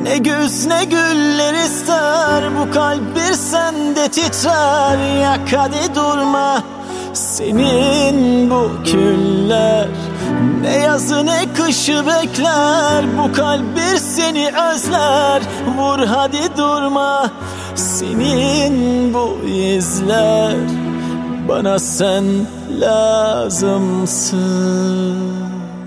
Ne güz ne güller ister, bu kalp bir sende titrer. Yak hadi durma senin bu küller. Ne yazı ne kışı bekler, bu kalp bir seni özler. Vur hadi durma senin bu izler. Bana sen lazımsın.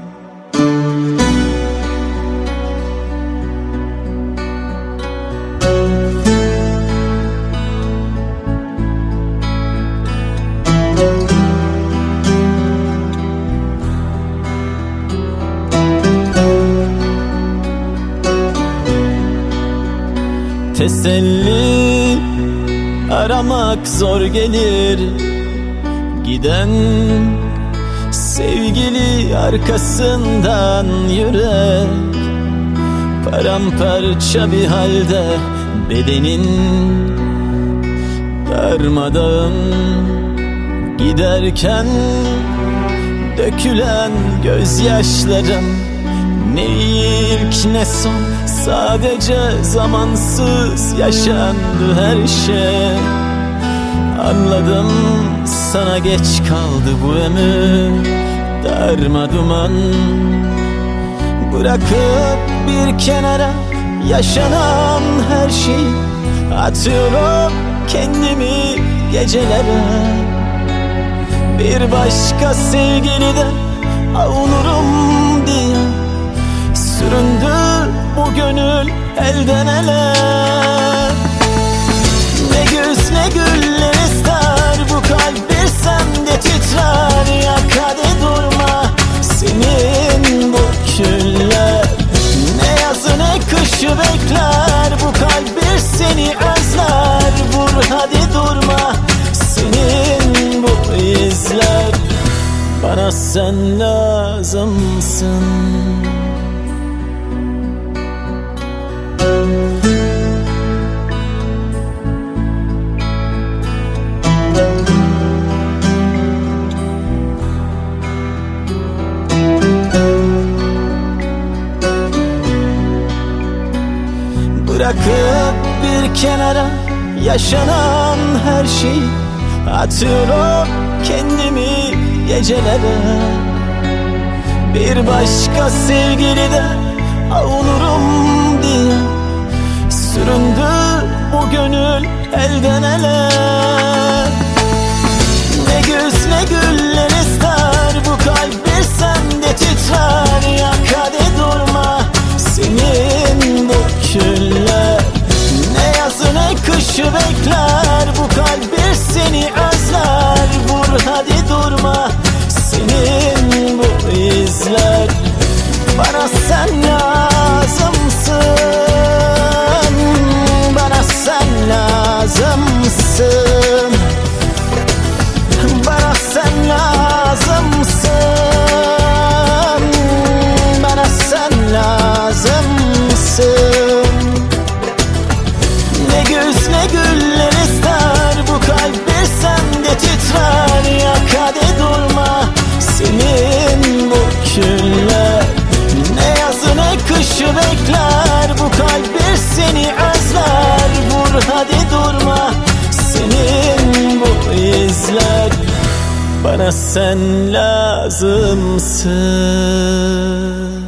Teselli aramak zor gelir, giden sevgili arkasından yürek. Paramparça bir halde bedenin, darmadağın giderken dökülen gözyaşlarım. Ne ilk ne son, sadece zamansız yaşandı her şey. Anladım, sana geç kaldı bu ömür. Darma duman bırakıp bir kenara yaşanan her şeyi, atıyorum kendimi gecelere. Bir başka sevgiliden avunurum diye süründü bu gönül elden ele. Ne güz ne güller ister, bu kalp bir sende titrer. Yak hadi durma senin bu küller. Ne yazı ne kışı bekler, bu kalp bir seni özler. Vur hadi durma senin bu izler. Bana sen lazımsın. Bırakıp bir kenara yaşanan her şeyi, atıyorum kendimi gecelere. Bir başka sevgiliden avunurum diye süründü bu gönül elden ele. Ne güz ne güller ister, bu kalp bir sende titrer. Yak hadi durma senin bu küller. Ne yazı ne kışı bekler, bu kalp bir seni özler. Vur hadi durma senin bu izler. Bana sen lazımsın, bana sen lazımsın. Bana sen lazımsın, bana sen lazımsın. Ne güz ne güller ister, bu kalp bir sende titrer. Yak hadi durma senin bu küller. Ne yazı ne kışı bekler, bu kalp bir seni özler. Vur hadi durma senin bu izler. Bana sen lazımsın.